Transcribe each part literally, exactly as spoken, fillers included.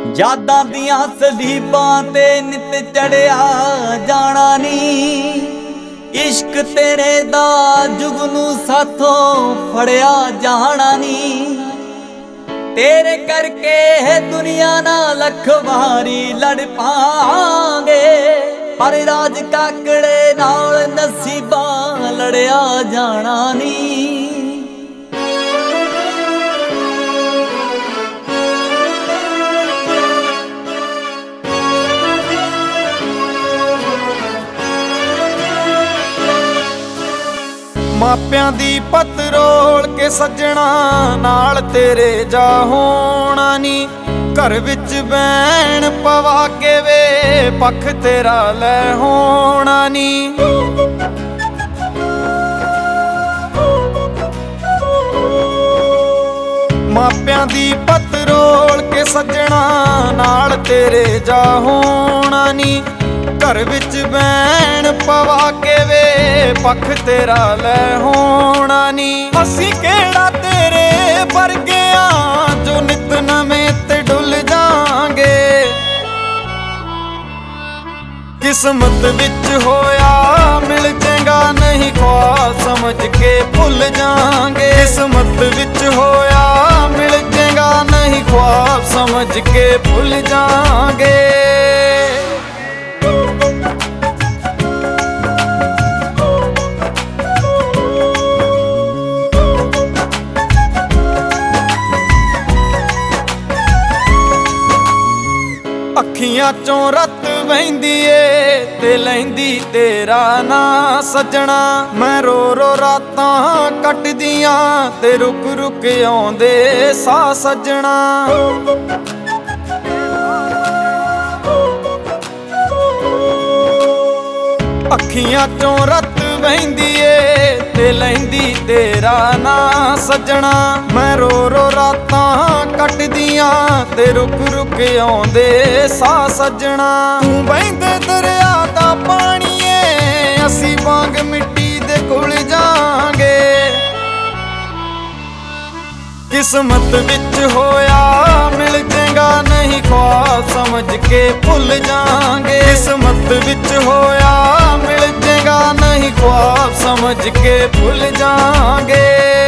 ਯਾਦਾਂ ਦੀਆਂ ਸਲੀਬਾਂ ਤੇ ਨਿਤ ਚੜਿਆ ਜਾਣਾ ਨੀ। ਇਸ਼ਕ ਤੇਰੇ ਦਾ ਜੁਗਨੂ ਸਾਥੋਂ ਫੜਿਆ ਜਾਣਾ ਨੀ। ਤੇਰੇ ਕਰਕੇ ਦੁਨੀਆ ਨਾਲ ਲੱਖ ਵਾਰੀ ਲੜ ਪਾਂਗੇ, ਪਰ ਰਾਜ ਕਾਕੜੇ ਨਾਲ ਨਸੀਬਾਂ ਲੜਿਆ ਜਾਣਾ ਨੀ। ਮਾਪਿਆਂ ਦੀ ਪੱਤ ਰੋਲ ਕੇ ਸੱਜਣਾ ਨਾਲ ਤੇਰੇ ਜਾ ਹੋਣਾ ਨੀ। ਘਰ ਵਿੱਚ ਬੈਣ ਪਵਾ ਕੇ ਵੇ ਪੱਖ ਤੇਰਾ ਲੈ ਹੋਣਾ ਨੀ। ਮਾਪਿਆਂ ਦੀ ਪੱਤ ਰੋਲ ਕੇ ਸੱਜਣਾ ਨਾਲ ਤੇਰੇ ਜਾ ਹੋਣਾ ਨੀ। ਘਰ ਵਿੱਚ ਬੈਣ ਪਵਾ ਕੇ ਵੇ ਪੱਖ ਤੇਰਾ ਲੈ ਹੋਣਾ ਨੀ। ਅਸੀਂ ਕਿਹੜਾ ਤੇਰੇ ਵਰਗਿਆਂ ਜੋ ਨਿਤ ਨਵੇਂ ਤੇ ਡੁੱਲ ਜਾਾਂਗੇ। ਕਿਸਮਤ ਵਿੱਚ ਹੋਇਆ ਮਿਲ ਜਾਏਗਾ, ਨਹੀਂ ਖੁਆ ਸਮਝ ਕੇ ਭੁੱਲ ਜਾਾਂਗੇ। ਕਿਸਮਤ ਵਿੱਚ ਹੋਇਆ ਮਿਲ ਜਾਏਗਾ, ਨਹੀਂ ਖੁਆਬ ਸਮਝ ਕੇ ਭੁੱਲ ਜਾਾਂਗੇ। ਅੱਖੀਆਂ ਚੋਂ ਰਤ ਵਹਿੰਦੀ ਏ ਤੇ ਲੈਂਦੀ ਤੇਰਾ ਨਾਂ ਸੱਜਣਾ। ਮੈਂ ਰੋ ਰੋ ਰਾਤਾਂ ਕੱਟਦੀਆਂ ਤੇ ਰੁਕ ਰੁਕ ਆਉਂਦੇ ਸਾਹ ਸੱਜਣਾ। ਅੱਖੀਆਂ ਚੋਂ ਰਤ ਵਹਿੰਦੀ ਏ ਤੇ ਲੈਂਦੀ ਤੇਰਾ ਨਾਂ ਸੱਜਣਾ। ਮੈਂ ਰੋ ਰੋ ਰਾਤਾਂ ਕੱਟਦੀਆਂ ਤੇ ਰੁਕ ਰੁਕ ਆਉਂਦੇ ਸਾਹ ਸੱਜਣਾ। ਤੂੰ ਵਹਿੰਦੇ ਦਰਿਆ ਦਾ ਪਾਣੀ ਏ, ਅਸੀਂ ਵਾਂਗ ਮਿੱਟੀ ਦੇ ਘੁਲ ਜਾਾਂਗੇ। ਕਿਸਮਤ ਵਿੱਚ ਹੋਇਆ ਮਿਲ ਜਾਏਗਾ, ਨਹੀਂ ਖੁਆਬ ਸਮਝ ਕੇ ਭੁੱਲ ਜਾਾਂਗੇ। ਕਿਸਮਤ ਵਿੱਚ ਹੋਇਆ ਮਿਲ ਜਾਏਗਾ, ਨਹੀਂ ਖੁਆਬ ਸਮਝ ਕੇ ਭੁੱਲ ਜਾਾਂਗੇ।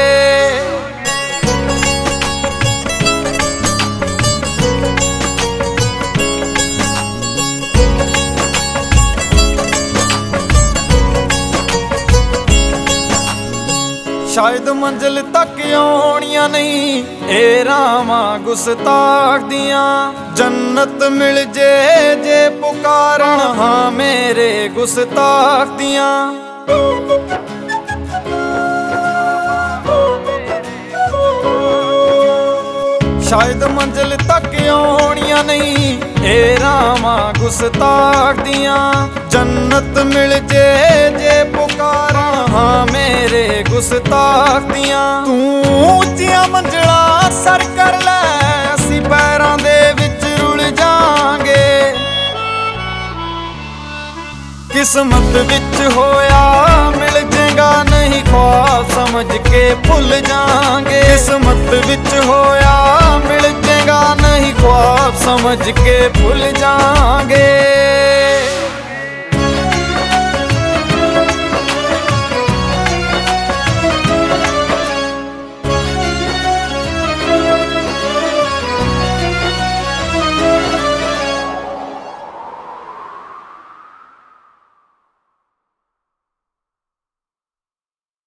ਸ਼ਾਇਦ ਮੰਜ਼ਿਲ ਤੱਕ ਆਉਣੀਆਂ ਨਹੀਂ ਇਹ ਰਾਵਾਂ ਗੁਸਤਾਖ ਦੀਆਂ। ਜੰਨਤ ਮਿਲ ਜੇ ਜੇ ਪੁਕਾਰਨ ਹਾਂ ਮੇਰੇ ਗੁਸਤਾਖ ਦੀਆਂ। ਸ਼ਾਇਦ ਮੰਜ਼ਿਲ ਤੱਕ ਆਉਣੀਆਂ ਨਹੀਂ ਇਹ ਰਾਵਾਂ ਗੁਸਤਾਖ ਦੀਆਂ। ਜੰਨਤ ਮਿਲ ਜੇ ਜੇ ਪੁਕਾਰਾਂ ਹਾਂ ਮੇਰੇ ਗੁਸਤਾਖ ਦੀਆਂ। ਤੂੰ ਉੱਚੀਆਂ ਮੰਜ਼ਲਾਂ ਸਰ ਕਰ ਲੈ, ਅਸੀਂ ਪੈਰਾਂ ਦੇ ਵਿੱਚ ਰੁਲ ਜਾਾਂਗੇ। ਕਿਸਮਤ ਵਿੱਚ ਹੋਇਆ ਮਿਲ ਜਾਏਗਾ, ਨਹੀਂ ਖੁਆਬ ਸਮਝ ਕੇ ਭੁੱਲ ਜਾਾਂਗੇ। ਕਿਸਮਤ ਵਿੱਚ ਹੋਇਆ ਮਿਲ ਜਾਏਗਾ, ਨਹੀਂ ਖੁਆਬ ਸਮਝ ਕੇ ਭੁੱਲ ਜਾਾਂਗੇ।